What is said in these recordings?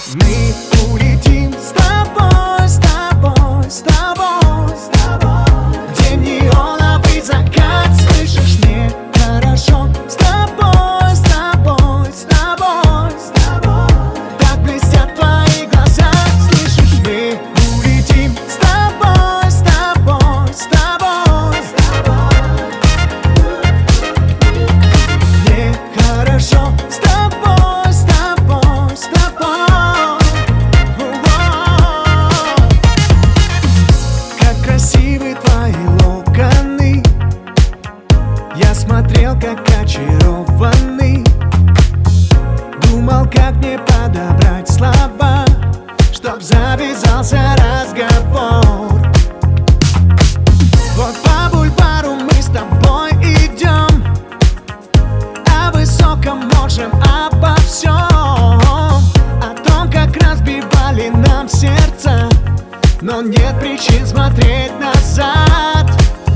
Мы улетим с тобой, с тобой, с тобой, с тобой. Где неоновый закат, слышишь, мне хорошо. С тобой, с тобой, с тобой, с тобой. Так блестят твои глаза, слышишь, мы улетим с тобой, с тобой, с тобой, с тобой. Мне хорошо с тобой, с тобой, с тобой. Как красивы твои локоны, я смотрел как очарованный. Думал, как мне подобрать слова, чтоб завязался разговор. Вот по бульвару мы с тобой идем, о высоком можем обо всем, о том, как разбивали нам сердца, но нет причин смотреть назад.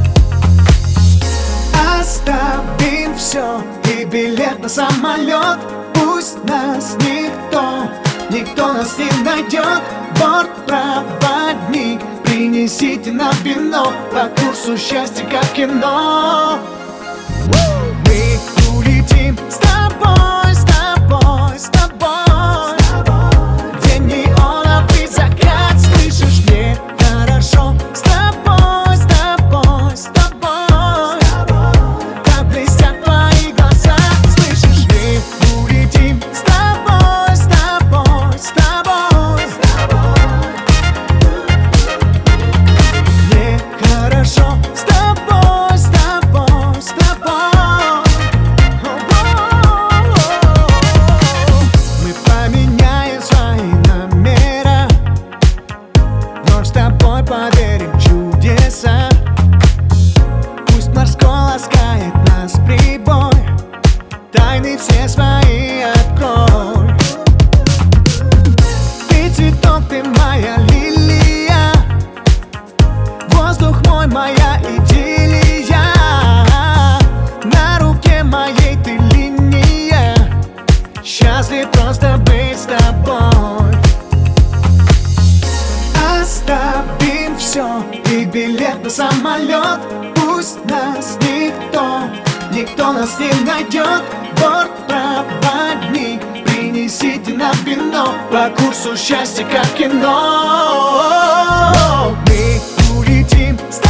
Оставим все и билет на самолет. Пусть нас никто нас не найдет. Бортпроводник, принесите нам вино по курсу счастья, как кино. Мы улетим с тобой, с тобой, с тобой. Где неоновый закат, слышишь, мне хорошо. С тобой, с тобой, с тобой. Так блестят твои глаза, слышишь, мы улетим с тобой, с тобой, с тобой. Мне хорошо с тобой, с тобой, с тобой. Мы поменяем свои номера, вновь с тобой поверим в чудеса. Пусть морской ласкает нас прибой, тайны все свои открой. Ты цветок, ты моя лилия, воздух мой, моя идиллия. На руке моей ты линия, счастлив просто быть с тобой. Оставим все и билет на самолет. Пусть нас никто нас не найдет. Бортпроводник, принесите нам вино по курсу счастья, как кино. Мы улетим с тобой.